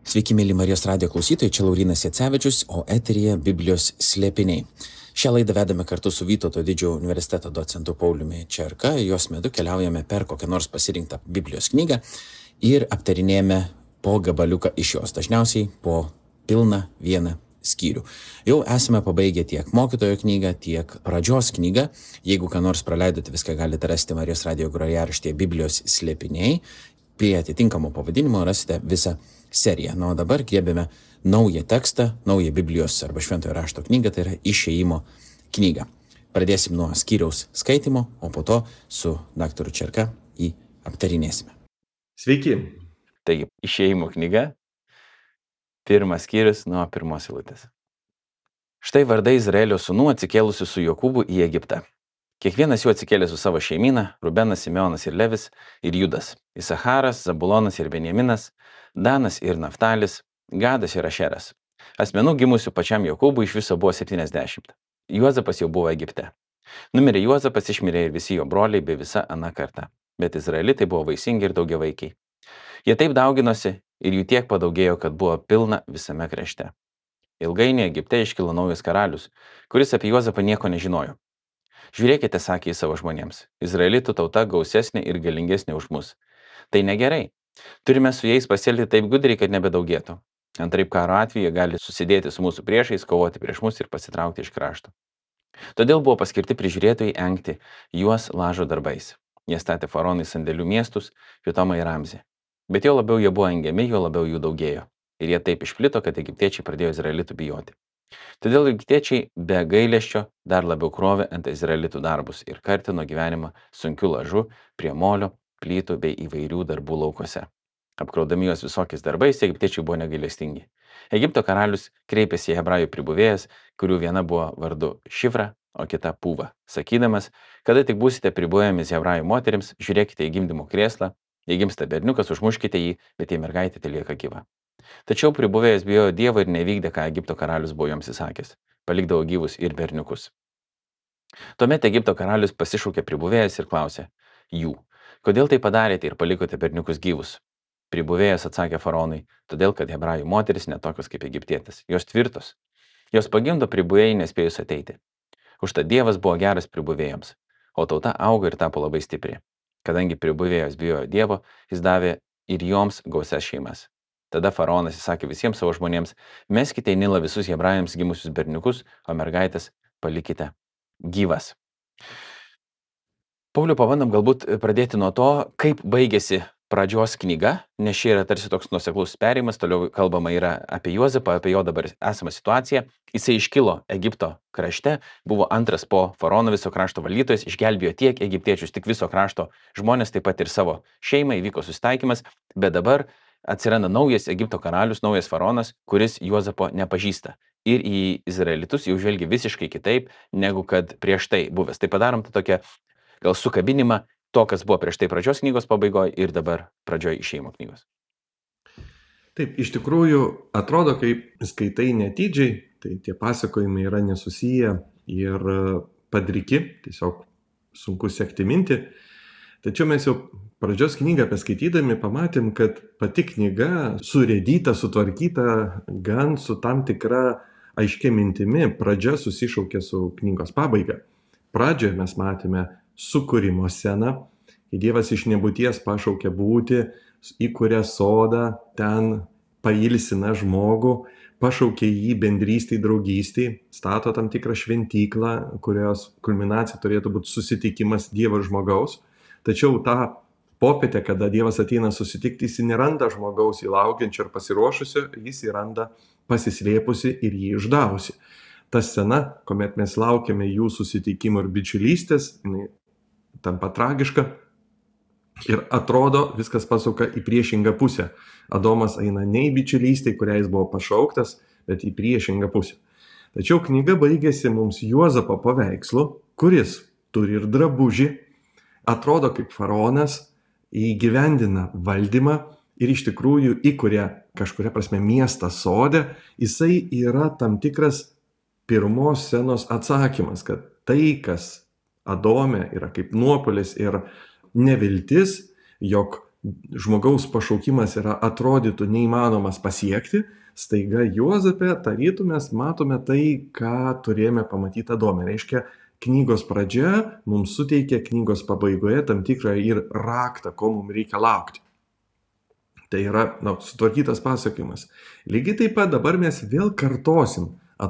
Sveiki, mėly Marijos radijo klausytojai, čia Laurynas Jacevičius, o eteryje Biblijos slėpiniai. Šią laidą vedame kartu su Vytauto didžiojo universiteto docentu Pauliumi Čerka. Jos metu keliaujame per kokią nors pasirinktą Biblijos knygą ir aptarinėjame po gabaliuką iš jos, dažniausiai po pilną vieną skyrių. Jau esame pabaigę tiek mokytojo knygą, tiek pradžios knygą. Jeigu ką nors praleidote, viską galite rasti Marijos radijo grojaraštyje Biblijos slėpiniai. Prie atitinkamo pavadinimo rasite visą seriją. O dabar griebėme naują tekstą, naują Biblijos arba Šventojo rašto knygą, tai yra Išėjimo knygą. Pradėsim nuo skyriaus skaitimo, o po to su daktaru Čerka jį aptarinėsime. Sveiki. Taigi, Išėjimo knyga, pirmas skyrius nuo pirmos eilutės. Štai vardai Izraelio sūnų atsikėlusių su Jokūbu į Egiptą. Kiekvienas jų atsikėlė su savo šeimyna, Rubenas, Simeonas ir Levis ir Judas, Isacharas, Zabulonas ir Benjaminas, Danas ir Naftalis, Gadas ir Ašeras. Asmenų gimusių pačiam Jokūbui iš viso buvo 70. Juozapas jau buvo Egipte. Numirė Juozapas, išmirė ir visi jo broliai bei visa ana karta. Bet izraelitai buvo vaisingi ir daugiavaikiai. Jie taip dauginosi ir jų tiek padaugėjo, kad buvo pilna visame krašte. Ilgainiui Egipte iškilo naujas karalius, kuris apie Juozapą nieko nežinojo. Žiūrėkite, sakė jis savo žmonėms, izraelitų tauta gausesnė ir galingesnė už mus. Tai negerai. Turime su jais pasielgti taip gudriai, kad nebedaugėtų. Antraip karo atveju jie gali susidėti su mūsų priešais, kovoti prieš mus ir pasitraukti iš krašto. Todėl buvo paskirti prižiūrėtojai engti juos lažo darbais. Jie statė faraonui sandėlių miestus, Pitomą ir Ramzį. Bet jo labiau jie buvo engiami, jo labiau jų daugėjo. Ir jie taip išplito, kad egiptiečiai pradėjo izraelitų bijoti. Todėl egiptiečiai be gailesčio dar labiau krovė ant izraelitų darbus ir kartino gyvenimą sunkiu lažu prie molio, plytų bei įvairių darbų laukose. Apkraudami juos visokiais darbais, egiptiečiai buvo negailestingi. Egipto karalius kreipėsi į hebrajų pribuvėjas, kurių viena buvo vardu Šifra, o kita Pūva, sakydamas, kada tik būsite pribuvėjomis hebrajų moterims, žiūrėkite į gimdymo krėslą, jei gimsta berniukas, užmuškite jį, bet jei mergaitė telieka gyva. Tačiau pribuvėjas bijojo Dievo ir nevykdė, ką Egipto karalius buvo joms įsakęs. Palikdavo gyvus ir berniukus. Tuomet Egipto karalius pasišaukė pribuvėjas ir klausė jų, kodėl tai padarėte ir palikote berniukus gyvus? Pribuvėjas atsakė faraonui, todėl kad hebrajų moteris netokios kaip egiptietės, jos tvirtos. Jos pagimdo pribuvėjai nespėjus ateiti. Užtat Dievas buvo geras pribuvėjams, o tauta augo ir tapo labai stipri. Kadangi pribuvėjas bijojo Dievo, jis davė ir joms gausias šeimas. Tada faraonas įsakė visiems savo žmonėms, meskite į Nilą visus hebrajams gimusius berniukus, o mergaitės palikite gyvas. Pauliau, pabandom galbūt pradėti nuo to, kaip baigėsi pradžios knyga, nes čia yra tarsi toks nuoseklus perėjimas, toliau kalbama yra apie Juozapą, apie jo dabar esamą situaciją. Jisai iškilo Egipto krašte, buvo antras po faraono viso krašto valdytojas, išgelbėjo tiek egiptiečius, tik viso krašto žmonės, taip pat ir savo šeimą, įvyko susitaikymas, bet dabar atsiranda naujas Egipto karalius, naujas faraonas, kuris Juozapo nepažįsta. Ir į izraelitus jau žvelgia visiškai kitaip, negu kad prieš tai buvęs. Tai padarom tą tokią gal sukabinimą to, kas buvo prieš tai pradžios knygos pabaigoje ir dabar pradžioje Išėjimo knygos. Taip, iš tikrųjų atrodo, kaip skaitai netidžiai, tai tie pasakojimai yra nesusiję ir padriki, tiesiog sunku sekti mintį. Tačiau mes jau pradžios knygą paskaitydami pamatėm, kad pati knyga surėdyta, sutvarkyta gan su tam tikra aiškia mintimi. Pradžia susišaukia su knygos pabaiga. Pradžioje mes matėme sukūrimo sceną, kai Dievas iš nebūties pašaukia būti, įkuria sodą, ten pailsina žmogų, pašaukia jį bendrystei, draugystei, stato tam tikrą šventyklą, kurios kulminacija turėtų būti susitikimas Dievo ir žmogaus. Tačiau tą popietę, kada Dievas ateina susitikti, jis neranda žmogaus įlaukiančio ir pasiruošusio, jis įranda pasislėpusi ir jį išdavusi. Ta scena, kuomet mes laukiame jų susitikimo ir bičiulystės, jinai tampa tragiška ir atrodo viskas pasuka į priešingą pusę. Adomas eina ne į bičiulystę, kurią jis buvo pašauktas, bet į priešingą pusę. Tačiau knyga baigėsi mums Juozapo paveikslu, kuris turi ir drabužį, atrodo kaip faraonas, įgyvendina valdymą ir iš tikrųjų įkuria kažkuria prasme miestą sodę. Jisai yra tam tikras pirmos scenos atsakymas, kad tai, kas Adome yra kaip nuopuolis ir neviltis, jog žmogaus pašaukimas atrodytų neįmanomas pasiekti, staiga Juozape tarytum mes matome tai, ką turėjome pamatyti Adome. Reiškia, knygos pradžia mums suteikia knygos pabaigoje tam tikrą ir raktą, ko mums reikia laukti. Tai yra sutvarkytas pasakojimas. Lygiai taip pat dabar mes vėl kartosim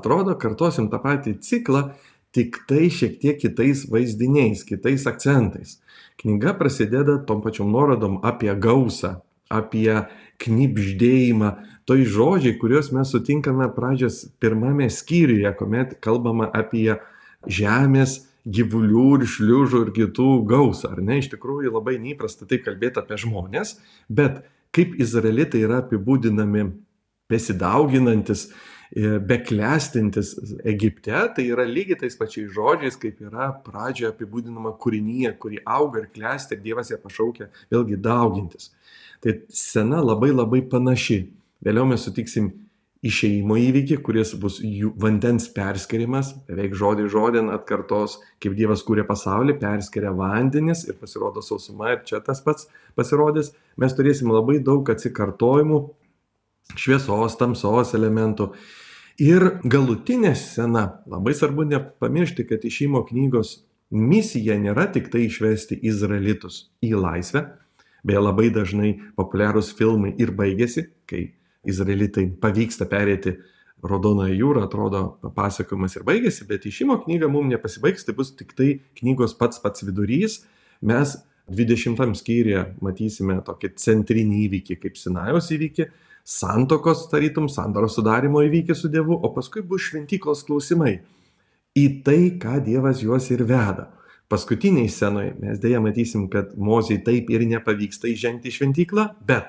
tą patį ciklą, tik tai šiek tiek kitais vaizdiniais, kitais akcentais. Knyga prasideda tom pačiom nuorodom apie gausą, apie knibždėjimą. Tai žodžiai, kuriuos mes sutinkame pradžios pirmame skyriuje, kuomet kalbama apie žemės, gyvulių ir šliužų ir kitų gausą. Ar ne? Iš tikrųjų labai neįprasta taip kalbėti apie žmonės, bet kaip izraelitai yra apibūdinami besidauginantis, beklestintis Egipte, tai yra lygiai tais pačiais žodžiais, kaip yra pradžioje apibūdinama kūrinyje, kuri auga ir klesti ir Dievas ją pašaukia vėlgi daugintis. Tai scena labai labai panaši. Vėliau mes sutiksim išėjimo įvykį, kuris bus vandens perskirimas, beveik žodin atkartos, kaip Dievas kūrė pasaulį, perskiria vandenis ir pasirodo sausuma ir čia tas pats pasirodys. Mes turėsim labai daug atsikartojimų, šviesos, tamsos elementų. Ir galutinė scena, labai svarbu nepamiršti, kad išėjimo knygos misija nėra tik tai išvesti izraelitus į laisvę, beje labai dažnai populiarūs filmai ir baigėsi, kai izraelitai pavyksta perėti Raudonoją jūrą, atrodo pasakojimas ir baigėsi, bet išėjimo knyga mums nepasibaigs, tai bus tik tai knygos pats vidurys. Mes 20 skyriuje matysime tokį centrinį įvykį kaip Sinajaus įvykį, santokos tarytum, sandoros sudarimo įvykį su Dievu, o paskui bus šventyklos klausimai. Į tai, ką Dievas juos ir veda. Paskutiniai scenoje mes dėja matysim, kad Mozei taip ir nepavyksta įžengti į šventyklą, bet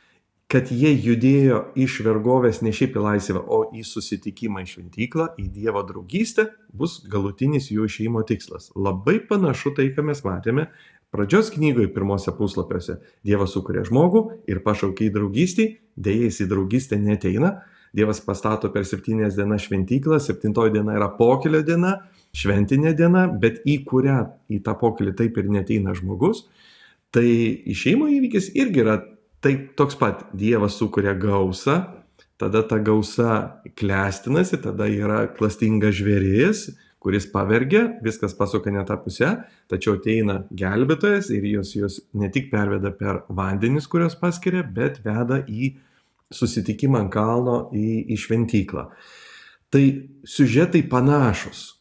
kad jie judėjo iš vergovės ne šiaip į laisvę, o į susitikimą į šventyklą, į Dievo draugystę, bus galutinis jų išėjimo tikslas. Labai panašu tai, ką mes matėme pradžios knygoje pirmose puslapiuose. Dievas sukuria žmogų ir pašaukia į draugystį, dėja jis į draugystę neateina. Dievas pastato per 7 dienas šventyklą, 7 diena yra pokylio diena, šventinė diena, bet į kurią, į tą pokylį taip ir neateina žmogus. Tai išėjimo įvykis irgi yra taip toks pat. Dievas sukuria gausą, tada ta gausa klestinasi, tada yra klastingas žvėris, kuris pavergia, viskas pasuka ne tą pusę, tačiau ateina gelbėtojas ir jos ne tik perveda per vandenis, kurios paskiria, bet veda į susitikimą ant kalno į šventyklą. Tai siužetai panašus.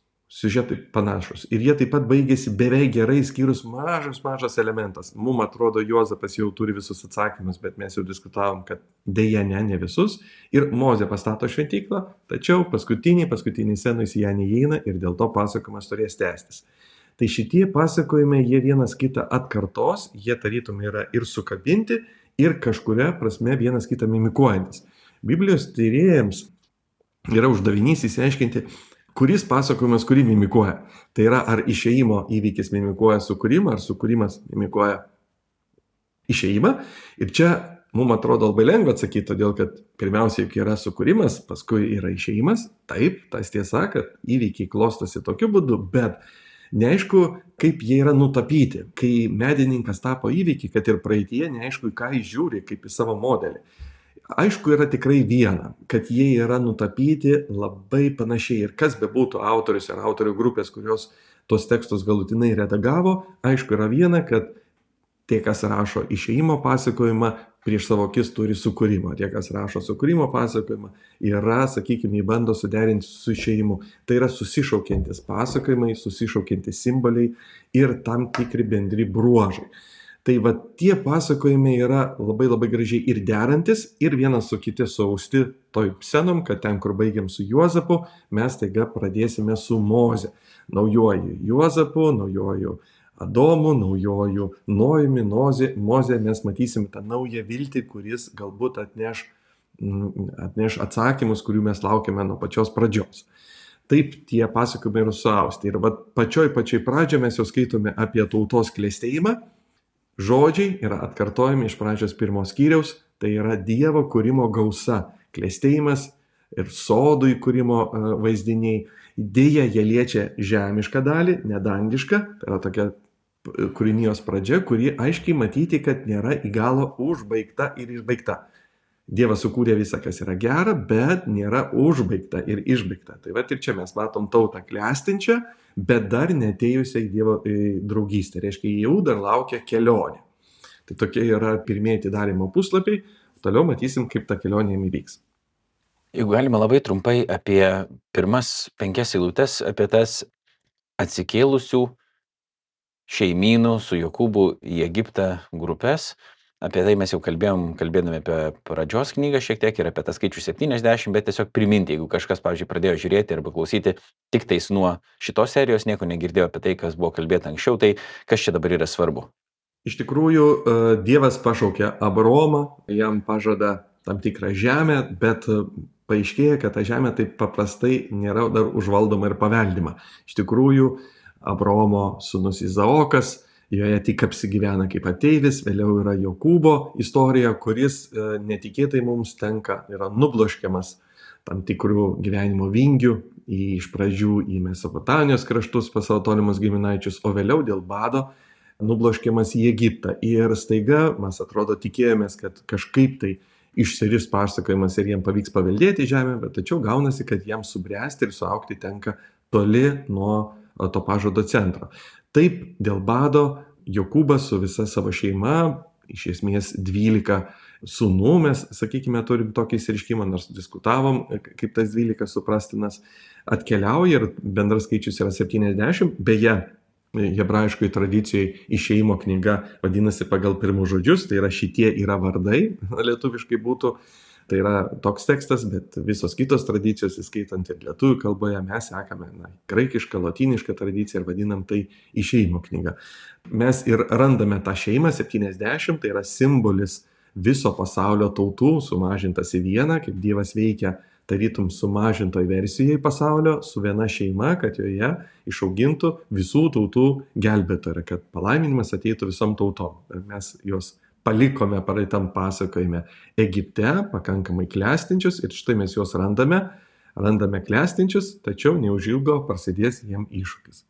Ir jie taip pat baigėsi beveik gerai, skyrus mažas elementas. Mums atrodo, Juozapas jau turi visus atsakymus, bet mes jau diskutavom, kad dėja ne visus. Ir Mozė pastato šventyklą, tačiau paskutiniai scenai į ją neįeina ir dėl to pasakojimas turės tęstis. Tai šitie pasakojimai, jie vienas kitą atkartos, jie tarytum yra ir sukabinti, ir kažkuria prasme vienas kitą mimikuojantis. Biblijos tyrėjams yra uždavinys įsiaiškinti, kuris pasakojimas kurį mimikuoja. Tai yra, ar išėjimo įvykis mimikuoja sukūrimą, ar sukūrimas mimikuoja išėjimą. Ir čia mums atrodo labai lengva atsakyti, todėl kad pirmiausia juk yra sukūrimas, paskui yra išėjimas. Taip, tas tiesa, kad įvykiai klostosi tokiu būdu, bet neaišku, kaip jie yra nutapyti. Kai medininkas tapo įvykį, kad ir praeityje, neaišku, ką jis žiūri, kaip į savo modelį. Aišku yra tikrai viena, kad jie yra nutapyti labai panašiai. Ir kas bebūtų autorius ar autorių grupės, kurios tos tekstus galutinai redagavo, aišku yra viena, kad tie, kas rašo išėjimo pasakojimą, prieš savo akis turi sukūrimą. Tie, kas rašo sukūrimo pasakojimą, yra, sakykime, bando suderinti su išėjimu. Tai yra susišaukiantis pasakojimai, susišaukiantis simboliai ir tam tikri bendri bruožai. Tai va tie pasakojimai yra labai labai gražiai ir derantis, ir vienas su kiti suausti toj scenom, kad ten, kur baigiam su Juozapu, mes taiga pradėsime su Moze. Naujoju Juozapu, naujoju Adomu, naujoju Nojumi, Moze mes matysime tą naują viltį, kuris galbūt atneš atsakymus, kurių mes laukiame nuo pačios pradžios. Taip tie pasakojimai yra suausti. Ir va pačioj pradžioje mes jau skaitome apie tautos klestėjimą. Žodžiai yra atkartojami iš pradžios 1 skyriaus, tai yra Dievo kūrimo gausa, klestėjimas ir sodų įkūrimo vaizdiniai. Deja, jie liečia žemišką dalį, nedangišką, tai yra tokia kūrinijos pradžia, kuri aiškiai matyti, kad nėra į galą užbaigta ir išbaigta. Dievas sukūrė visą, kas yra gera, bet nėra užbaigta ir išbaigta. Tai va ir čia mes matom tautą klestinčią, bet dar neatėjusią į Dievo draugystę. Reiškia, jau dar laukia kelionė. Tai tokie yra pirmieji atidarymo puslapiai. Toliau matysim, kaip ta kelionė įvyks. Jeigu galima labai trumpai apie pirmas 5 eilutes, apie tas atsikėlusių šeimynų su Jokūbu į Egiptą grupės. Apie tai mes jau kalbėdami apie pradžios knygą šiek tiek ir apie tą skaičių 70, bet tiesiog priminti, jeigu kažkas, pavyzdžiui, pradėjo žiūrėti arba klausyti tik tais nuo šitos serijos, nieko negirdėjo apie tai, kas buvo kalbėta anksčiau, tai kas čia dabar yra svarbu? Iš tikrųjų, Dievas pašaukė Abraomą, jam pažada tam tikrą žemę, bet paaiškėja, kad ta žemė taip paprastai nėra dar užvaldoma ir paveldima. Iš tikrųjų, Abraomo sūnus Izaokas, joje tik apsigyvena kaip ateivis, vėliau yra Jokūbo istorija, kuris netikėtai mums tenka, yra nubloškiamas tam tikrų gyvenimo vingių, iš pradžių į Mesopotamijos kraštus pas savo tolimus giminaičius, o vėliau dėl bado nubloškiamas į Egiptą. Ir staiga mes atrodo tikėjomės, kad kažkaip tai išsiris pasakojimas ir jiems pavyks paveldėti žemę, bet tačiau gaunasi, kad jiems subręsti ir suaugti tenka toli nuo to pažado centro. Taip, dėl bado Jokūbas su visa savo šeima, iš esmės 12 sūnų, mes, sakykime, turim tokį išsireiškimą, nors diskutavom, kaip tas 12 suprastinas, atkeliauja ir bendras skaičius yra 70, beje, hebrajiškoje tradicijoje Išėjimo knyga vadinasi pagal pirmus žodžius, tai yra šitie yra vardai, lietuviškai būtų. Tai yra toks tekstas, bet visos kitos tradicijos, įskaitant ir lietuvių kalboje, mes sekame graikišką, lotynišką tradiciją ir vadinam tai Išėjimo knyga. Mes ir randame tą šeimą 70, tai yra simbolis viso pasaulio tautų sumažintas į vieną, kaip Dievas veikia tarytum sumažintoj versijai pasaulio su viena šeima, kad joje išaugintų visų tautų gelbėtoją, kad palaiminimas ateitų visom tautom. Ir mes juos palikome praeitam pasakojime Egipte, pakankamai klestinčius, ir štai mes juos randame klestinčius, tačiau neužilgo prasidės jiems iššūkis.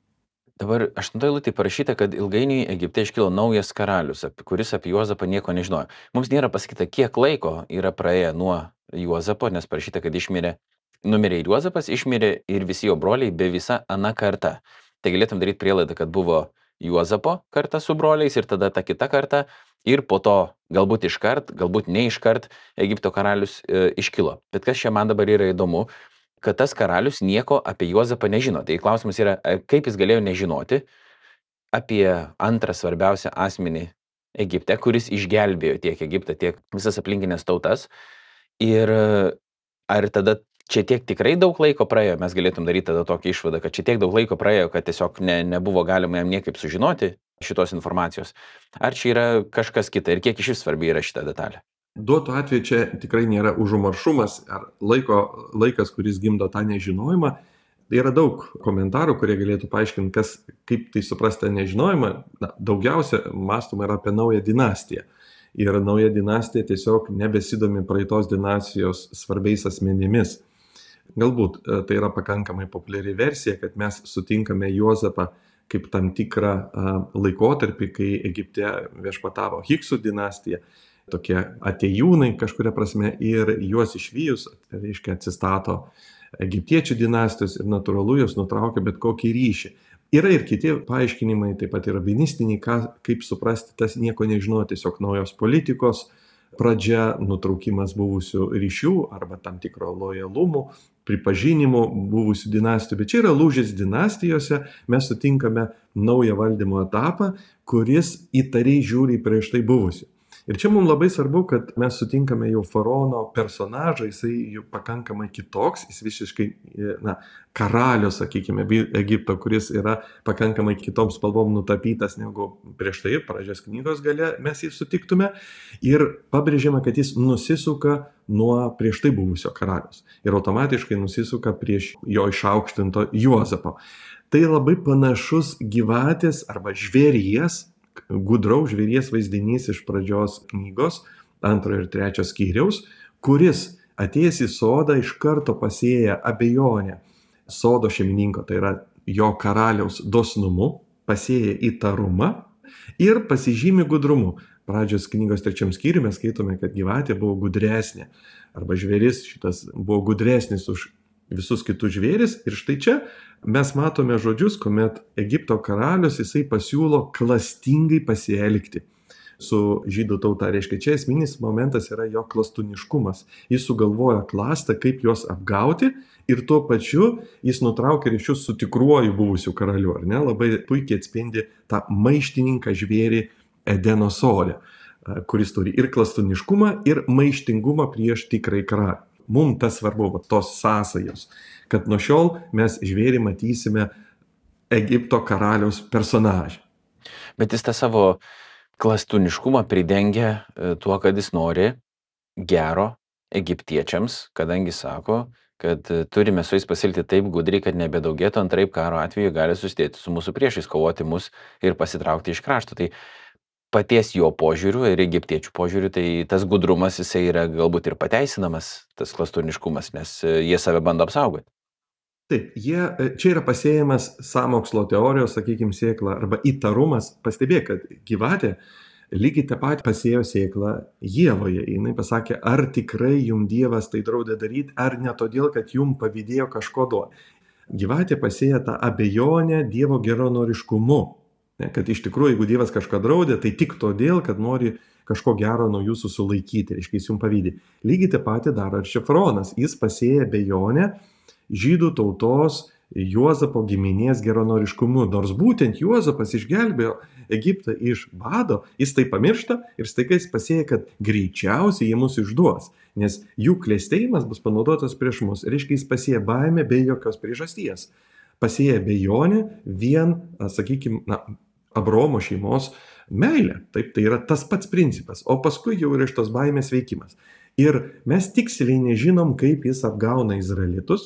Dabar 8 eilutėje parašyta, kad ilgainiui Egipte iškilo naujas karalius, kuris apie Juozapą nieko nežinojo. Mums nėra pasakyta, kiek laiko yra praėję nuo Juozapo, nes parašyta, kad numirė ir Juozapas, išmirė ir visi jo broliai be visa ana karta. Tai galėtum daryti prielaidą, kad buvo Juozapo karta su broliais ir tada ta kita karta ir po to galbūt iškart, galbūt ne iškart Egipto karalius iškilo. Bet kas čia man dabar yra įdomu, kad tas karalius nieko apie Juozapą nežino. Tai klausimas yra, kaip jis galėjo nežinoti apie antrą svarbiausią asmenį Egipte, kuris išgelbėjo tiek Egiptą, tiek visas aplinkinės tautas. Ir ar tada čia tiek tikrai daug laiko praėjo, mes galėtum daryti tada tokį išvadą, kad čia tiek daug laiko praėjo, kad tiesiog nebuvo galima jam niekaip sužinoti šitos informacijos. Ar čia yra kažkas kita ir kiek iš vis svarbi yra šita detalė? Duotų atveju čia tikrai nėra užumaršumas ar laikas, kuris gimdo tą nežinojimą. Yra daug komentarų, kurie galėtų paaiškinti, kaip tai suprasti nežinojimą. Daugiausia mąstoma yra apie naują dinastiją. Ir nauja dinastija tiesiog nebesidomi praeitos dinastijos svarbiais asmenimis. Galbūt tai yra pakankamai populiari versija, kad mes sutinkame Juozapą kaip tam tikrą laikotarpį, kai Egipte viešpatavo Hiksų dinastija, tokie atėjūnai kažkuria prasme, ir juos išvijus, reiškia, atsistato egiptiečių dinastijos ir natūralu jos nutraukia bet kokį ryšį. Yra ir kiti paaiškinimai, taip pat yra rabbinistiniai, kaip suprasti tas nieko nežinojo, tiesiog naujos politikos pradžia, nutraukimas buvusių ryšių arba tam tikro lojalumų, pripažinimų buvusių dinastijų. Bet čia yra lūžis dinastijose, mes sutinkame naują valdymo etapą, kuris įtariai žiūri prieš tai buvusių. Ir čia mums labai svarbu, kad mes sutinkame jau faraono personažą, jisai jau pakankamai kitoks, jis visiškai karalius, sakykime, Egipto, kuris yra pakankamai kitom spalvom nutapytas negu prieš tai, pradžios knygos gale mes jį sutiktume. Ir pabrėžiama, kad jis nusisuka nuo prieš tai buvusio karalius ir automatiškai nusisuka prieš jo išaukštinto Juozapo. Tai labai panašus gyvatės arba žvėries, gudraus žvėries vaizdinys iš pradžios knygos, 2 ir 3 skyriaus, kuris atėjęs į sodą iš karto pasėja abejonę sodo šeimininko, tai yra jo karaliaus dosnumu, pasėja įtarumą ir pasižymi gudrumu. Pradžios knygos 3 skyriuje mes skaitome, kad gyvatė buvo gudresnė, arba žvėris šitas buvo gudresnis už visus kitus žvėris. Ir štai čia mes matome žodžius, kuomet Egipto karalius jisai pasiūlo klastingai pasielgti su žydų tauta. Reiškia, čia esminis momentas yra jo klastuniškumas. Jis sugalvoja klastą, kaip juos apgauti ir tuo pačiu jis nutraukia ryšius su tikruoju buvusiu karaliu. Ar ne? Labai puikiai atspindi tą maištininką žvėrį Edeno sode, kuris turi ir klastuniškumą, ir maištingumą prieš tikrąjį karalių. Mums tas svarbu, tos sąsajos, kad nuo šiol mes žvėrį matysime Egipto karaliaus personažą. Bet jis tą savo klastuniškumą pridengia tuo, kad jis nori gero egiptiečiams, kadangi sako, kad turime su jais pasilgti taip gudriai, kad nebedaugėtų, antraip karo atveju gali susidėti su mūsų priešais, kovoti mus ir pasitraukti iš krašto. Tai paties jo požiūriu ir egiptiečių požiūriu, tai tas gudrumas jisai yra galbūt ir pateisinamas, tas klastuniškumas, nes jie save bando apsaugoti. Taip, čia yra pasėjimas sąmokslo teorijos, sakykime, sėkla arba įtarumas. Pastebėk, kad gyvatė lygiai tą patį pasėjo sėklą Ievoje. Jis pasakė, ar tikrai jums Dievas tai draudė daryti, ar ne todėl, kad jums pavydėjo kažko duoti. Gyvatė pasėjo tą abejonę Dievo geranoriškumu. Kad iš tikrųjų, jeigu Dievas kažką draudė, tai tik todėl, kad nori kažko gero nuo jūsų sulaikyti, reiškia, jis jums pavydė. Lygiai tą patį daro ir čia faraonas. Jis pasėjo abejonę žydų tautos Juozapo giminės geranoriškumu. Nors būtent Juozapas išgelbėjo Egiptą iš bado, jis tai pamiršta ir staiga jis pasėja, kad greičiausiai jie mus išduos, nes jų klestėjimas bus panaudotas prieš mus. Reiškia, jis pasėja baimę be jokios priežasties. Pasėja abejonę vien, sakykime, Abraomo šeimos meilę. Taip, tai yra tas pats principas. O paskui jau yra iš tos baimės veikimas. Ir mes tiksliai nežinom, kaip jis apgauna izraelitus.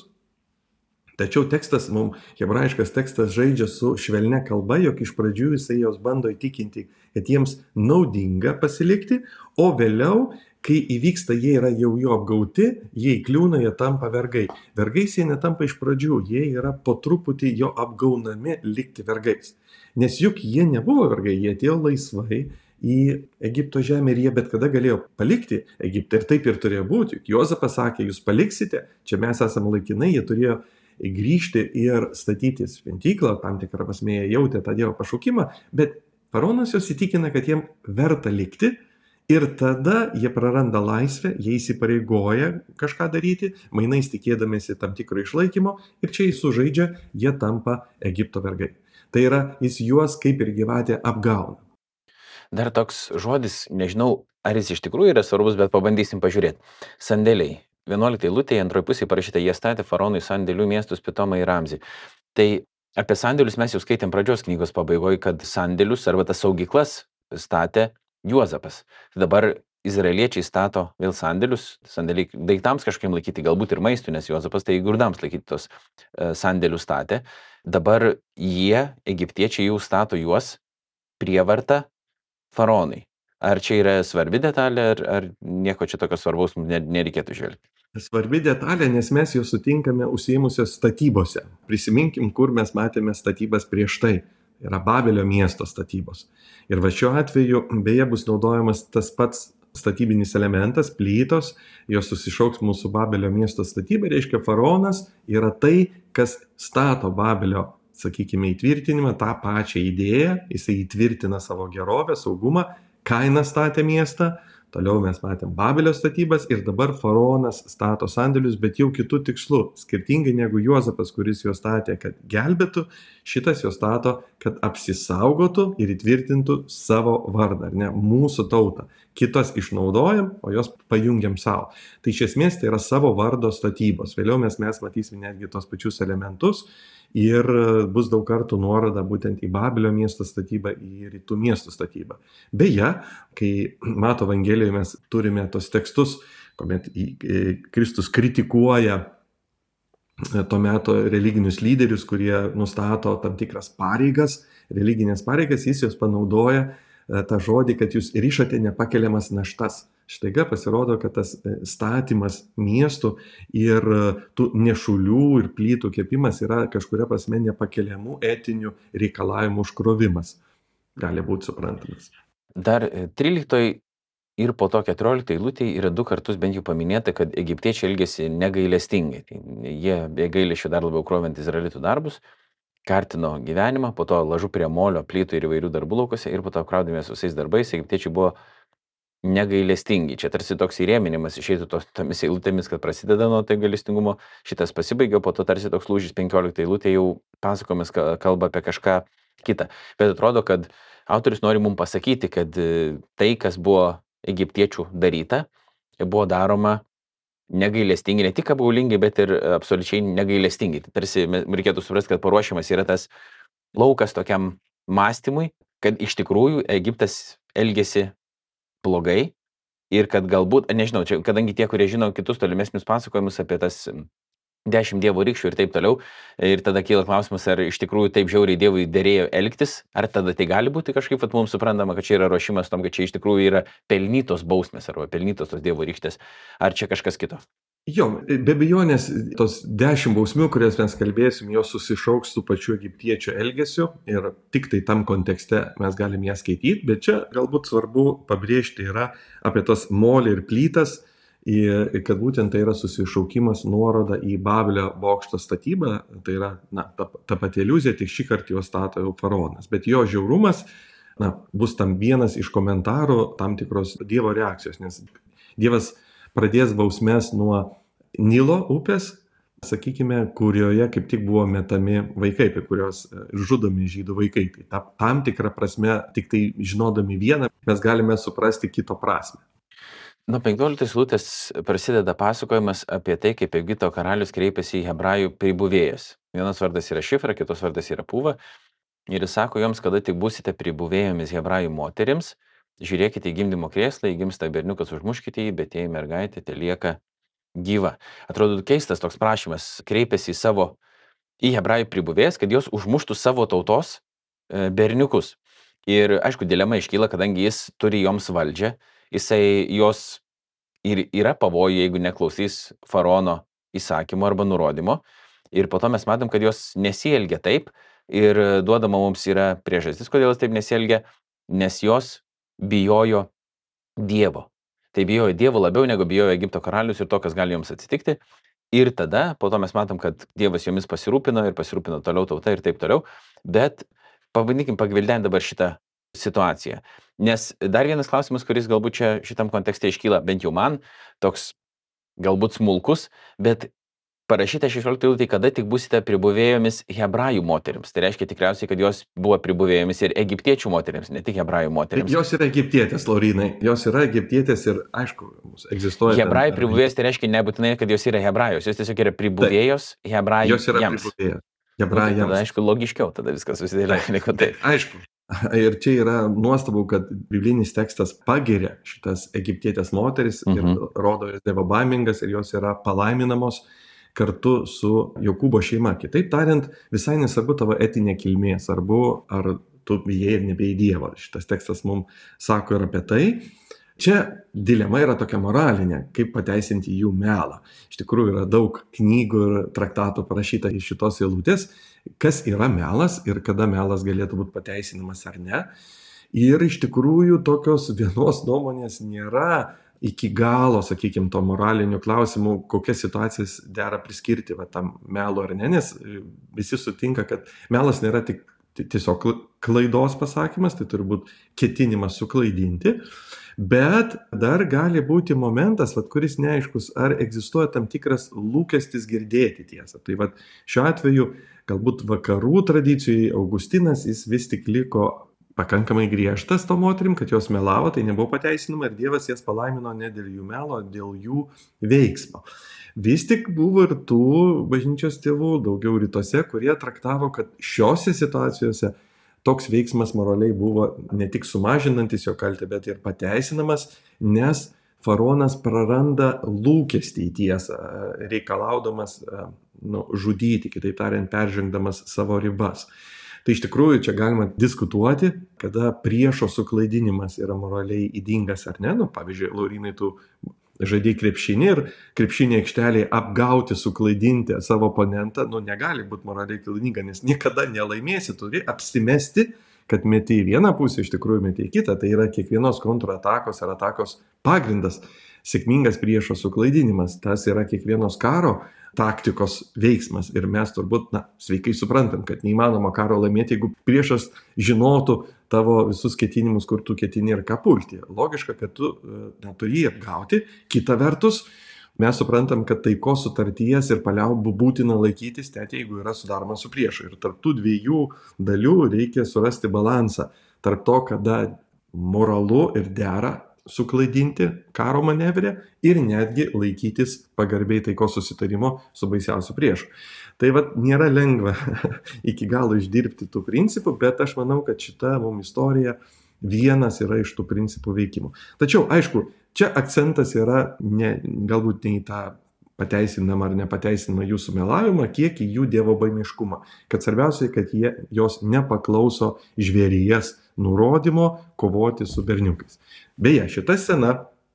Tačiau tekstas, hebrajiškas tekstas žaidžia su švelnia kalba, jog iš pradžių jisai jos bando įtikinti, kad jiems naudinga pasilikti, o vėliau, kai įvyksta, jie yra jau jo apgauti, jie įkliūna, jie tampa vergai. Vergais jie netampa iš pradžių, jie yra po truputį jo apgaunami likti vergais. Nes juk jie nebuvo vergai, jie atėjo laisvai į Egipto žemę ir jie bet kada galėjo palikti Egiptą. Ir taip ir turėjo būti. Juk Juozapas sakė, jūs paliksite, čia mes esame laikinai, jie turėjo grįžti ir statyti šventyklą, tam tikrą prasme jie jautė tą Dievo pašaukimą, bet faraonas juos įtikina, kad jiem verta likti ir tada jie praranda laisvę, jie įsipareigoja kažką daryti, mainais tikėdamėsi tam tikro išlaikymo ir čia jis sužaidžia, jie tampa Egipto vergai. Tai yra, jis juos kaip ir gyvatė apgauna. Dar toks žodis, nežinau, ar jis iš tikrųjų yra svarbus, bet pabandysim pažiūrėti. Sandėliai. 11 eilutėje, antroje pusėje parašyta, jie statė faraonui sandėlių miestus Pitomą ir Ramzį. Tai apie sandėlius mes jau skaitėm pradžios knygos pabaigoje, kad sandėlius arba tas saugyklas statė Juozapas. Tai dabar izraeliečiai stato vėl sandėlius, sandėliai daiktams kažkaip laikyti, galbūt ir maistų, nes Juozapas tai grūdams laikyti tos sandėlius statė. Dabar jie, egiptiečiai, jau stato juos prievarta faraonui. Ar čia yra svarbi detalė, ar nieko čia tokio svarbaus nereikėtų žvelgti? Svarbi detalė, nes mes jau sutinkame užsiėmusios statybose. Prisiminkim, kur mes matėme statybas prieš tai. Yra Babelio miesto statybos. Ir va šiuo atveju beje bus naudojamas tas pats statybinis elementas, plytos, jos susišauks mūsų Babelio miesto statybą. Reiškia, faraonas yra tai, kas stato Babelio, sakykime, įtvirtinimą, tą pačią idėją, jisai įtvirtina savo gerovę, saugumą, Kaina statė miestą, toliau mes matėm Babelio statybas ir dabar faraonas stato sandėlius, bet jau kitų tikslų. Skirtingai negu Juozapas, kuris juos statė, kad gelbėtų, šitas juos stato, kad apsisaugotų ir įtvirtintų savo vardą, ar ne, mūsų tautą. Kitas išnaudojam, o jos pajungiam savo. Tai iš esmės tai yra savo vardo statybos. Vėliau mes matysime netgi tos pačius elementus ir bus daug kartų nuoroda būtent į Babelio miesto statybą, į rytų miestų statybą. Beje, kai Mato Evangelijoje mes turime tos tekstus, kuomet Kristus kritikuoja to meto religinius lyderius, kurie nustato tam tikras pareigas, religinės pareigas, jis jos panaudoja tą žodį, kad jūs rišate nepakeliamas naštas. Štaiga pasirodo, kad tas statymas miestų ir tų nešulių ir plytų kepimas yra kažkuria prasme nepakeliamų etinių reikalavimų užkrovimas. Gali būti suprantamas. Dar 13 ir po to 14 eilutėje yra 2 kartus bent jau paminėta, kad egiptiečiai elgėsi negailestingai. Tai jie be gailesčio dar labiau krovant izraelitų darbus, kartino gyvenimą, po to lažu prie molio, plytų ir įvairių darbų laukose ir po to kraudėmės visais darbais, egiptiečiai buvo negailestingi. Čia tarsi toks įrėminimas išeitų tomis eilutėmis, kad prasideda nuo tai gailestingumo, šitas pasibaigė, po to tarsi toks lūžis 15 eilutė jau pasakomis kalba apie kažką kitą. Bet atrodo, kad autorius nori mums pasakyti, kad tai, kas buvo egiptiečių daryta, buvo daroma negailestingi, ne tik apgaulingi, bet ir absoliučiai negailestingi. Tai tarsi reikėtų suprasti, kad paruošiamas yra tas laukas tokiam mąstymui, kad iš tikrųjų Egiptas elgėsi blogai ir kad galbūt, nežinau, čia, kadangi tie, kurie žino kitus tolimesnius pasakojimus apie tas 10 dievo rykščių ir taip toliau, ir tada kyla klausimas, ar iš tikrųjų taip žiauriai dievui derėjo elgtis, ar tada tai gali būti kažkaip, kad mums suprantama, kad čia yra ruošimas tam, kad čia iš tikrųjų yra pelnytos bausmės arba pelnytos tos dievo rykštės, ar čia kažkas kito. Jo, be abejonės, tos 10 bausmių, kurias mes kalbėsim, jos susišauks su pačiu egiptiečių elgesiu ir tik tai tam kontekste mes galim ją skaityti, bet čia galbūt svarbu pabrėžti yra apie tos molį ir plytas, kad būtent tai yra susišaukimas nuoroda į Babelio bokšto statybą, tai yra ta pati iliuzija, tik šį kartą jo stato jau faraonas, bet jo žiaurumas bus tam vienas iš komentarų tam tikros Dievo reakcijos, nes Dievas pradės bausmes nuo Nilo upės, sakykime, kurioje kaip tik buvo metami vaikai, apie kurios žudomi žydų vaikai. Tai tam tikrą prasme, tik tai žinodami vieną, mes galime suprasti kito prasme. Nuo 15 eilutės prasideda pasakojimas apie tai, kaip Egipto karalius kreipėsi į hebrajų pribuvėjas. Vienas vardas yra Šifra, kitos vardas yra Puva. Ir jis sako joms, kada tik būsite pribuvėjomis hebrajų moterims, žiūrėkite į gimdymo krėslą, įgimsta berniukas, užmuškite jį, bet jei mergaitė telieka gyva. Atrodo keistas toks prašymas, kreipėsi į hebrajų pribuvėjas, kad jos užmuštų savo tautos berniukus. Ir aišku, dilema iškyla, kadangi jis turi joms valdžią, jisai jos ir yra pavojų, jeigu neklausys faraono įsakymo arba nurodymo. Ir po to mes matom, kad jos nesielgia taip ir duodama mums yra priežastis, kodėl jos taip nesielgia, nes jos bijojo Dievo. Tai bijojo Dievo labiau negu bijojo Egipto karalius ir to, kas gali joms atsitikti. Ir tada po to mes matom, kad Dievas jomis pasirūpino ir pasirūpino toliau tauta ir taip toliau. Bet pabandykim pagvildenti dabar šitą situaciją. Nes dar vienas klausimas, kuris galbūt čia šitam kontekste iškyla, bent jau man, toks galbūt smulkus, bet parašyta 16 eilutėje, kada tik būsite pribuvėjomis hebrajų moterims. Tai reiškia tikriausiai, kad jos buvo pribuvėjomis ir egiptiečių moterims, ne tik hebrajų moterims. Jos yra egiptietės, Laurynai. Jos yra egiptietės ir, aišku, egzistuoja. Hebrajų pribuvėjos tai reiškia nebūtinai, kad jos yra hebrajos. Jos tiesiog yra pribuvėjos hebrajų. Jos yra pribuvėjos hebrajams. Tada, aišku, logiškiau, tada viskas susidėlioja, negu taip. Aišku. Ir čia yra nuostabu, kad biblinis tekstas pagiria šitas egiptietės moteris ir rodo jas dievobaimingas ir jos yra palaiminamos kartu su Jokūbo šeima. Kitaip tariant, visai nesvarbu tavo etinė kilmė, svarbu, ar tu bijai ir nebijai Dievo. Šitas tekstas mums sako ir apie tai. Čia dilema yra tokia moralinė, kaip pateisinti jų melą. Iš tikrųjų yra daug knygų ir traktatų parašyta iš šitos eilutės, kas yra melas ir kada melas galėtų būti pateisinamas ar ne. Ir iš tikrųjų tokios vienos nuomonės nėra iki galo, sakykime, to moralinių klausimų, kokias situacijas dera priskirti tam melo ar ne, nes visi sutinka, kad melas nėra tik tiesiog klaidos pasakymas, tai turi būti ketinimas suklaidinti, bet dar gali būti momentas, kuris neaiškus, ar egzistuoja tam tikras lūkestis girdėti tiesą. Tai šiuo atveju galbūt vakarų tradicijai Augustinas jis vis tik liko pakankamai griežtas to moterim, kad jos melavo, tai nebuvo pateisinama ir Dievas jas palaimino ne dėl jų melo, dėl jų veiksmo. Vis tik buvo ir tų bažnyčios tėvų, daugiau rytuose, kurie traktavo, kad šiose situacijose toks veiksmas moraliai buvo ne tik sumažinantis jo kaltę, bet ir pateisinamas, nes faraonas praranda lūkestį į tiesą, reikalaudamas žudyti, kitaip tariant, peržengdamas savo ribas. Tai iš tikrųjų čia galima diskutuoti, kada priešo suklaidinimas yra moraliai ydingas ar ne. Nu, pavyzdžiui, Laurynai, tu žaidei krepšinį ir krepšinį aikštelėje apgauti, suklaidinti savo oponentą, nu negali būti moraliai klaidinga, nes niekada nelaimėsi, turi apsimesti, kad meti į vieną pusę, iš tikrųjų meti į kitą. Tai yra kiekvienos kontratakos ar atakos pagrindas. Sėkmingas priešo suklaidinimas, tas yra kiekvienos karo taktikos veiksmas. Ir mes turbūt, sveikai suprantam, kad neįmanoma karo laimėti, jeigu priešas žinotų tavo visus ketinimus, kur tu ketini ir ką pulti. Logiška, kad tu turi jį apgauti. Kita vertus, mes suprantam, kad taikos sutarties ir paliaubų būtina laikytis, net jeigu yra sudaroma su priešu. Ir tarp tų dviejų dalių reikia surasti balansą. Tarp to, kada moralu ir dera suklaidinti karo manevrę ir netgi laikytis pagarbiai taikos susitarimo su baisiausiu priešu. Tai nėra lengva iki galo išdirbti tų principų, bet aš manau, kad šita mums istorija vienas yra iš tų principų veikimų. Tačiau, aišku, čia akcentas yra galbūt ne į tą pateisinamą ar nepateisinamą jų sumelavimą, kiek į jų dievobaimiškumą. Kad svarbiausia, kad jos nepaklauso žvėries nurodymo kovoti su berniukais. Beje, šita scena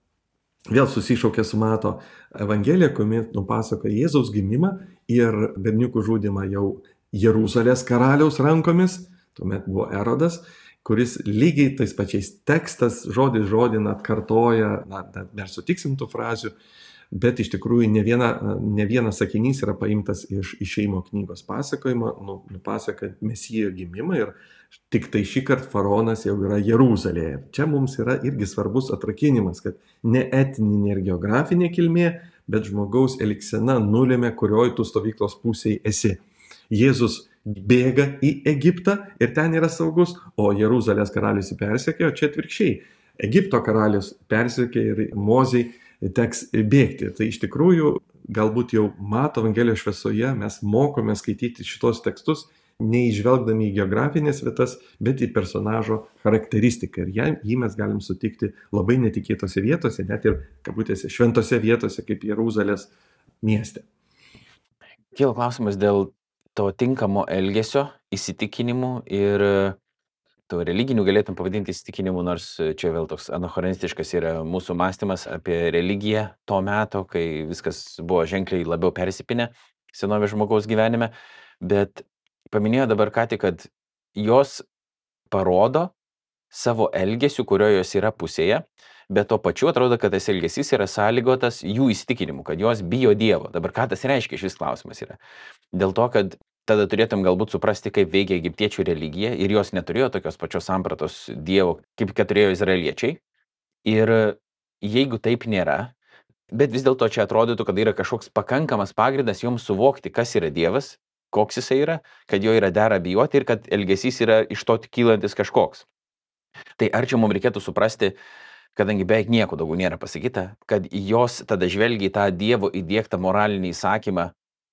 vėl susišaukia su Mato Evangelija, kuomet nupasakoja Jėzaus gimimą ir berniukų žudymą jau Jeruzalės karaliaus rankomis, tuomet buvo Erodas, kuris lygiai tais pačiais tekstas žodis žodin atkartoja, dar sutiksim tų frazių, bet iš tikrųjų ne vienas sakinys yra paimtas iš Išėjimo knygos pasakojimo, nupasakojant Mesijo gimimą ir tik tai šį kartą faraonas jau yra Jeruzalėje. Čia mums yra irgi svarbus atrakinimas, kad ne etninė ir geografinė kilmė, bet žmogaus elgsena nulėmė, kurioj tu stovyklos pusėje esi. Jėzus bėga į Egiptą ir ten yra saugus, o Jeruzalės karalius jį persekiojo, čia atvirkščiai. Egipto karalius persekiojo ir Mozei teks bėgti. Tai iš tikrųjų galbūt jau Mato Evangelijos šviesoje mes mokome skaityti šitos tekstus, neįžvelgdami į geografinės vietas, bet į personažo charakteristiką. Ir jį mes galim sutikti labai netikėtose vietose, net ir kabutėse šventose vietose, kaip Jeruzalės mieste. Kyla klausimas dėl to tinkamo elgesio, įsitikinimų ir to religinių galėtum pavadinti įsitikinimų, nors čia vėl toks anachronistiškas yra mūsų mąstymas apie religiją to meto, kai viskas buvo ženkliai labiau persipinę senovės žmogaus gyvenime, bet paminėjo dabar ką tik, kad jos parodo savo elgesiu, kurio jos yra pusėje, bet to pačiu atrodo, kad tas elgesys yra sąlygotas jų įsitikinimu, kad jos bijo Dievo. Dabar ką tas reiškia, šis klausimas yra. Dėl to, kad tada turėtum galbūt suprasti, kaip veikia egiptiečių religija ir jos neturėjo tokios pačios sampratos Dievo, kaip kad turėjo izraeliečiai. Ir jeigu taip nėra, bet vis dėlto čia atrodytų, kad yra kažkoks pakankamas pagrindas joms suvokti, kas yra Dievas, koks jisai yra, kad jo yra dera bijoti ir kad elgesys yra iš to kylantis kažkoks. Tai ar čia mums reikėtų suprasti, kadangi beveik nieko daugiau nėra pasakyta, kad jos tada žvelgia į tą Dievo įdiegtą moralinį įsakymą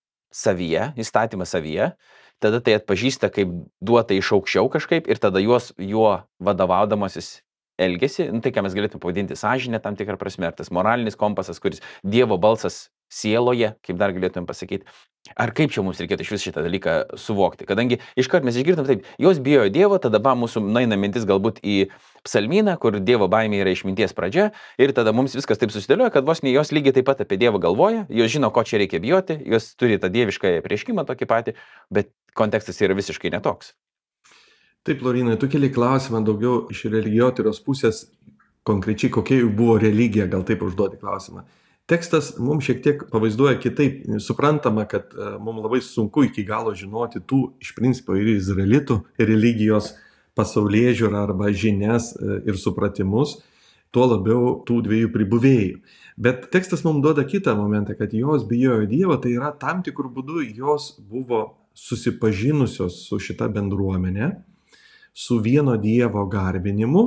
savyje, įstatymą savyje, tada tai atpažįsta kaip duota iš aukščiau kažkaip ir tada jos juo vadovaudamasis elgesi, tai ką mes galėtume pavadinti sąžinę tam tikrą prasme, ar tas moralinis kompasas, kuris Dievo balsas sieloje, kaip dar galėtume pasakyti. Ar kaip čia mums reikėtų iš vis šitą dalyką suvokti? Kadangi iškart mes išgirdom taip, jos bijojo Dievo, tada mūsų naina mintis galbūt į psalmyną, kur Dievo baimė yra išminties pradžia ir tada mums viskas taip susidėlioja, kad vos ne jos lygiai taip pat apie Dievą galvoja, jos žino, ko čia reikia bijoti, jos turi tą dievišką prieškimą tokį patį, bet kontekstas yra visiškai netoks. Taip, Laurynai, tu keli klausimą daugiau iš religijotyros pusės, konkrečiai kokia jų buvo religija, gal taip užduoti klausimą. Tekstas mums šiek tiek pavaizduoja kitaip, suprantama, kad mums labai sunku iki galo žinoti tų iš principo ir izraelitų religijos pasaulėžiūrą arba žinias ir supratimus, tuo labiau tų dviejų pribuvėjų. Bet tekstas mums duoda kitą momentą, kad jos bijojo Dievo, tai yra tam tikrų būdų jos buvo susipažinusios su šita bendruomenė, su vieno Dievo garbinimu.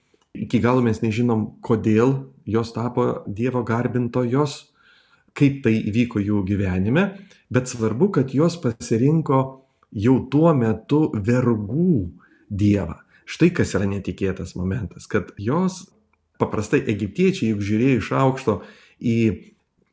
Iki galo mes nežinom, kodėl jos tapo Dievo garbintojos, kaip tai įvyko jų gyvenime, bet svarbu, kad jos pasirinko jau tuo metu vergų Dievą. Štai kas yra netikėtas momentas, kad jos paprastai egiptiečiai, juk žiūrėjo iš aukšto į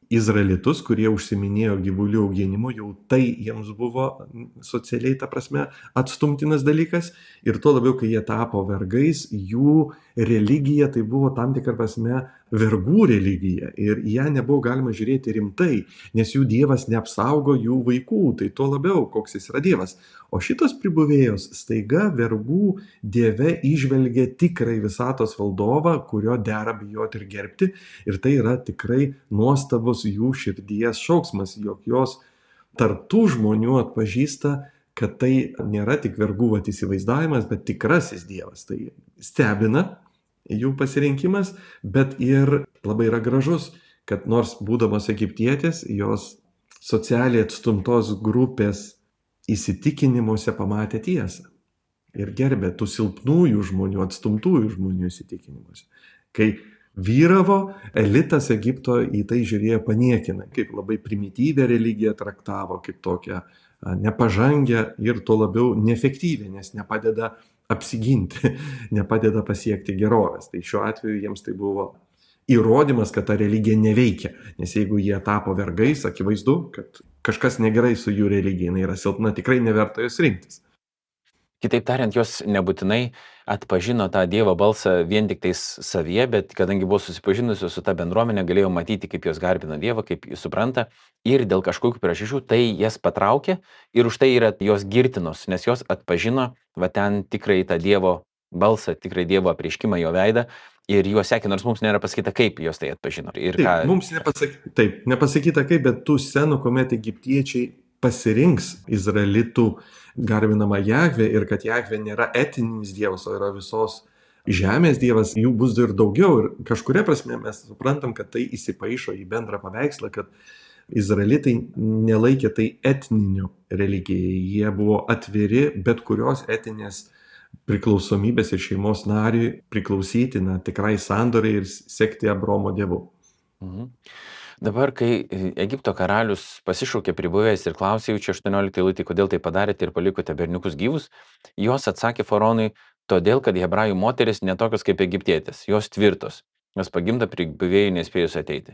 izraelitus, kurie užsiminėjo gyvulių auginimu, jau tai jiems buvo socialiai, ta prasme, atstumtinas dalykas. Ir tuo labiau, kai jie tapo vergais, jų religija tai buvo tam tikrą prasme vergų religija. Ir ją nebuvo galima žiūrėti rimtai, nes jų dievas neapsaugo jų vaikų. Tai tuo labiau, koks jis yra dievas. O šitos pribuvėjos staiga vergų dieve įžvelgia tikrai visatos valdovą, kurio dera bijoti ir gerbti. Ir tai yra tikrai nuostabus jų širdies šauksmas, jog jos tarptų žmonių atpažįsta, kad tai nėra tik vergų įsivaizdavimas, bet tikrasis dievas. Tai stebina jų pasirinkimas, bet ir labai yra gražus, kad nors būdamos egiptietės, jos socialiai atstumtos grupės įsitikinimuose pamatė tiesą ir gerbė tų silpnųjų žmonių, atstumtųjų žmonių įsitikinimuose. Kai vyravo, elitas Egipto į tai žiūrėjo paniekinai, kaip labai primityvę religiją traktavo, kaip tokią nepažangę ir tuo labiau neefektyvę, nes nepadeda apsiginti, nepadeda pasiekti gerovės. Tai šiuo atveju jiems tai buvo įrodymas, kad ta religija neveikia, nes jeigu jie tapo vergais, akivaizdu, kad kažkas negerai su jų religija, jinai yra silpna, tikrai neverta jos rinktis. Kitaip tariant, jos nebūtinai atpažino tą Dievo balsą vien tik tais savyje, bet kadangi buvo susipažinusios su ta bendruomenė, galėjo matyti, kaip jos garbina Dievą, kaip jis supranta, ir dėl kažkokių priežasčių tai jas patraukė ir už tai yra jos girtinos, nes jos atpažino va ten tikrai tą Dievo balsą, tikrai Dievo apreiškimą, jo veidą, ir juos sekė, nors mums nėra pasakyta, kaip jos tai atpažino. Ir taip, mums nepasakyta kaip, bet tų scenų, kuomet egiptiečiai pasirinks izraelitų garbinamą Jahvę ir kad Jahvė nėra etininis dievas, o yra visos žemės dievas, jų bus ir daugiau. Ir kažkuria prasme mes suprantam, kad tai įsipaišo į bendrą paveikslą, kad izraelitai nelaikė tai etniniu religijai. Jie buvo atviri bet kurios etinės priklausomybės ir šeimos nariui priklausyti tikrai sandoriai ir sekti Abraomo dievu. Mhm. Dabar, kai Egipto karalius pasišaukė pribuvęs ir klausė jų čia 18 eilutė, kodėl tai padarėte ir palikote berniukus gyvus, jos atsakė faraonui, todėl, kad hebrajų moteris netokios kaip egiptietės, jos tvirtos, jos pagimda pribuvėjai nespėjus ateiti.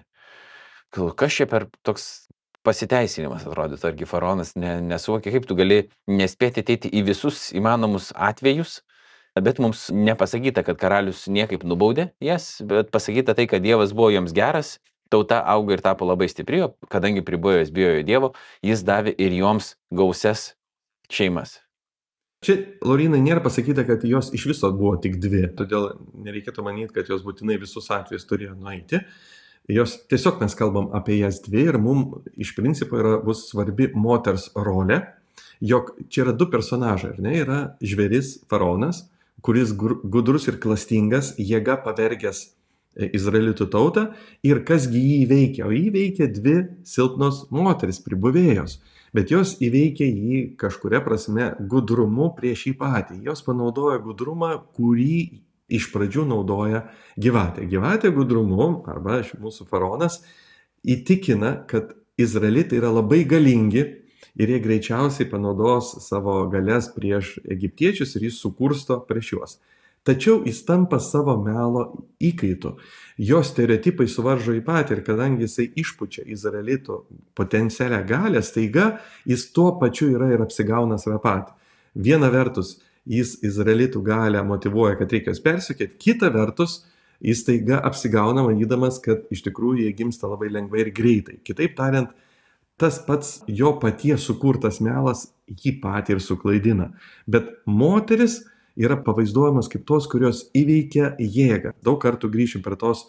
Kas čia per toks pasiteisinimas atrodytų, argi faraonas nesuvokė, kaip tu gali nespėti ateiti į visus įmanomus atvejus, bet mums nepasakyta, kad karalius niekaip nubaudė jas, bet pasakyta tai, kad Dievas buvo joms geras, tauta auga ir tapo labai stipri, kadangi pribuvėjos bijojo Dievo, jis davė ir joms gausias šeimas. Čia, Laurynai, nėra pasakyta, kad jos iš viso buvo tik dvi, todėl nereikėtų manyti, kad jos būtinai visus atvejus turėjo nueiti. Jos tiesiog mes kalbam apie jas dvi ir mums iš principo bus svarbi moters rolė, jog čia yra du personažai, ar ne? Yra žvėris faraonas, kuris gudrus ir klastingas, jėga pavergęs izraelitų tautą ir kasgi jį įveikia. O jį įveikia dvi silpnos moteris, pribuvėjos, bet jos įveikia jį kažkuria prasme gudrumu prieš jį patį. Jos panaudoja gudrumą, kurį iš pradžių naudoja gyvatė. Gyvatė gudrumu, arba mūsų faraonas, įtikina, kad izraelitai yra labai galingi ir jie greičiausiai panaudos savo galias prieš egiptiečius ir jis sukursto prieš juos. Tačiau jis tampa savo melo įkaitu. Jo stereotipai suvaržo į patį ir kadangi jisai išpučia izraelitų potencialią galę, staiga jis tuo pačiu yra ir apsigauna save patį. Viena vertus, jis izraelitų galę motyvuoja, kad reikia jos persekioti, kita vertus, jis staiga apsigauna manydamas, kad iš tikrųjų jie gimsta labai lengvai ir greitai. Kitaip tariant, tas pats jo paties sukurtas melas jį patį ir suklaidina. Bet moteris yra pavaizduojamas kaip tos, kurios įveikia jėgą. Daug kartų grįšim prie tos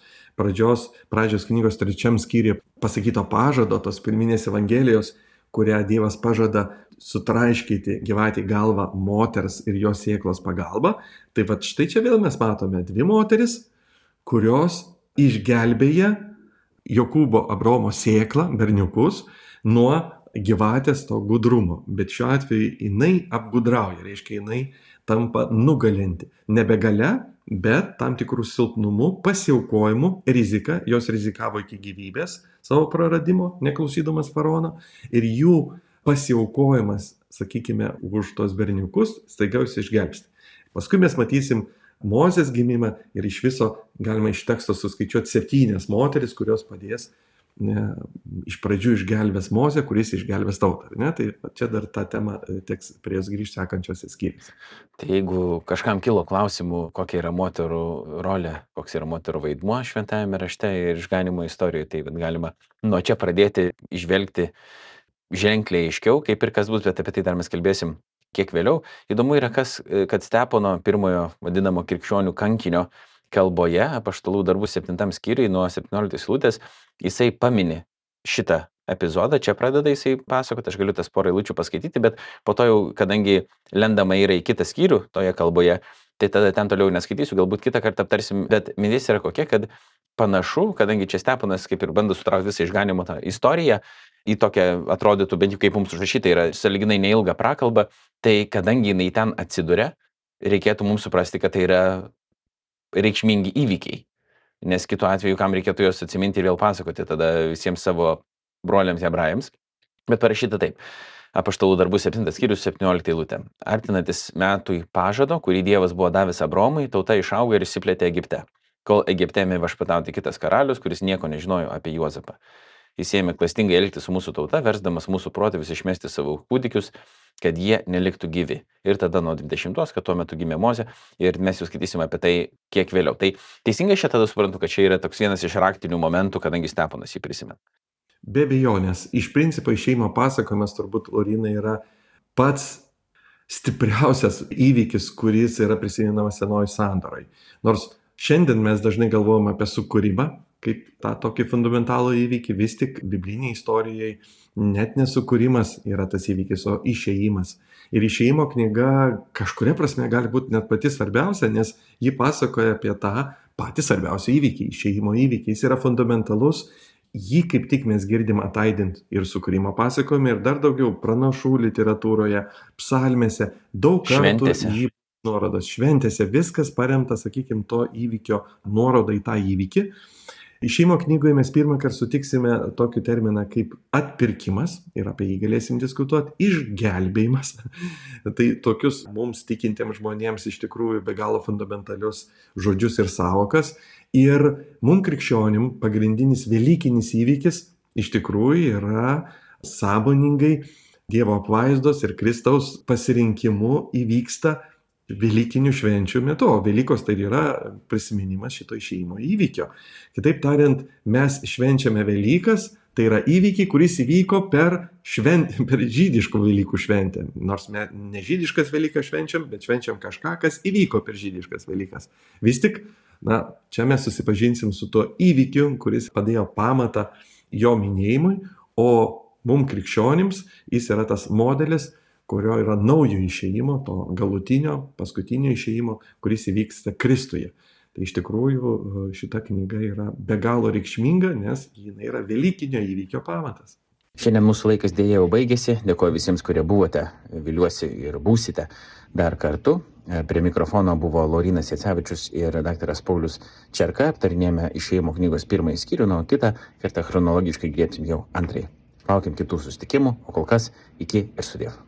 pradžios knygos 3 skyriuje pasakyto pažado, tos pirminės evangelijos, kurią Dievas pažada sutraiškyti gyvatį galvą moters ir jos sėklos pagalba. Tai va štai čia vėl mes matome dvi moteris, kurios išgelbėja Jokūbo Abraomo sėklą, berniukus, nuo gyvatės to gudrumo. Bet šiuo atveju jinai apgudrauja, reiškia jinai tampa nugalinti. Nebe galia, bet tam tikrų silpnumų, pasiaukojimu, rizika, jos rizikavo iki gyvybės savo praradimo, neklausydamas faraono, ir jų pasiaukojimas, sakykime, už tos berniukus, staiga jūs išgelbsti. Paskui mes matysim Mozės gimimą ir iš viso galima iš teksto suskaičiuoti 7 moteris, kurios padės iš pradžių išgelbės Mozę, kuris išgelbės tautą. Ne? Tai čia dar tą temą teks prie jos grįžti sekančiose skyriuose. Tai jeigu kažkam kilo klausimų, kokia yra moterų rolė, koks yra moterų vaidmuo šventajame rašte ir išganimo istorijoje, tai galima nuo čia pradėti išvelgti ženkliai aiškiau, kaip ir kas bus, bet apie tai dar mes kalbėsim kiek vėliau. Įdomu yra, kad Stepono pirmojo vadinamo krikščionių kankinio kalboje, Apaštalų darbų 7 skyriui nuo 17 eilutės, jisai pamini šitą epizodą, čia pradeda jisai pasakoti, aš galiu tas porą eilučių paskaityti, bet po to jau, kadangi lendama yra į kitą skyrių toje kalboje, tai tada ten toliau neskaitysiu, galbūt kitą kartą aptarsim, bet mintis yra kokia, kad panašu, kadangi čia Steponas kaip ir bando sutraukti visą išganimo tą istoriją, į tokią atrodytų, bent jau kaip mums užrašyta, yra sąlyginai neilga prakalba, tai kadangi jinai ten atsiduria, reikėtų mums suprasti, kad tai yra reikšmingi įvykiai, nes kitu atveju, kam reikėtų juos atsiminti ir vėl pasakoti tada visiems savo broliams hebrajams. Bet parašyta taip. Apaštalų darbų 7 skyrius 17 eilutė. Artinantis metui pažado, kurį Dievas buvo davęs Abromui, tauta išaugo ir išsiplėtė Egipte, kol Egipte ėmė viešpatauti kitas karalius, kuris nieko nežinojo apie Juozapą. Jis ėmė klastingai elgtis su mūsų tauta, versdamas mūsų protėvius išmesti savo kūdikius, kad jie neliktų gyvi. Ir tada nuo 20, kad tuo metu gimė Mozė, ir mes jau skaitysime apie tai kiek vėliau. Tai teisingai aš tada suprantu, kad čia yra toks vienas iš raktinių momentų, kadangi Steponas jį prisimena. Be abejonės, iš principo išėjimo pasakojimas turbūt, Lauryna, yra pats stipriausias įvykis, kuris yra prisimenamas Senojoj sandorai. Nors šiandien mes dažnai galvojame apie sukūrimą, kaip tą tokį fundamentalų įvykį, vis tik bibliniai istorijai net nesukūrimas yra tas įvykis, o išėjimas. Ir išėjimo knyga kažkuria prasme gali būti net pati svarbiausia, nes ji pasakoja apie tą patį svarbiausią įvykį, išėjimo įvykį. Jis yra fundamentalus, jį kaip tik mes girdim ataidint ir sukūrimo pasakojime, ir dar daugiau pranašų literatūroje, psalmėse, daug kartų jį nuorodos šventėse, viskas paremta, sakykime, to įvykio nuoroda į tą įvykį. Išėjimo knygoje mes pirmą kartą sutiksime tokį terminą kaip atpirkimas, ir apie jį galėsim diskutuoti, išgelbėjimas. Tai tokius mums tikintiems žmonėms iš tikrųjų be galo fundamentalius žodžius ir sąvokas. Ir mums krikščionim pagrindinis velykinis įvykis iš tikrųjų yra sąmoningai Dievo apvaizdos ir Kristaus pasirinkimu įvyksta Velykinių švenčių metu, o Velykos tai yra prisiminimas šito išėjimo įvykio. Kitaip tariant, mes švenčiame Velykas, tai yra įvykiai, kuris įvyko per žydiškų Velykų šventę. Nors mes ne žydiškas Velykas švenčiam, bet švenčiam kažką, kas įvyko per žydiškas Velykas. Vis tik, čia mes susipažinsim su tuo įvykiu, kuris padėjo pamatą jo minėjimui, o mums krikščionims jis yra tas modelis, kurio yra naujo išėjimo, to galutinio, paskutinio išėjimo, kuris įvyksta Kristuje. Tai iš tikrųjų šita knyga yra be galo reikšminga, nes jinai yra velykinio įvykio pamatas. Šiandien mūsų laikas dėja jau baigėsi. Dėkoju visiems, kurie buvote, viliuosi ir būsite dar kartu. Prie mikrofono buvo Laurynas Jacevičius ir daktaras Paulius Čerka. Aptarinėjome išėjimo knygos 1 skyrių, o kitą kartą chronologiškai griebsim jau 2. Laukiam kitų susitikimų, o kol kas iki ir sudie.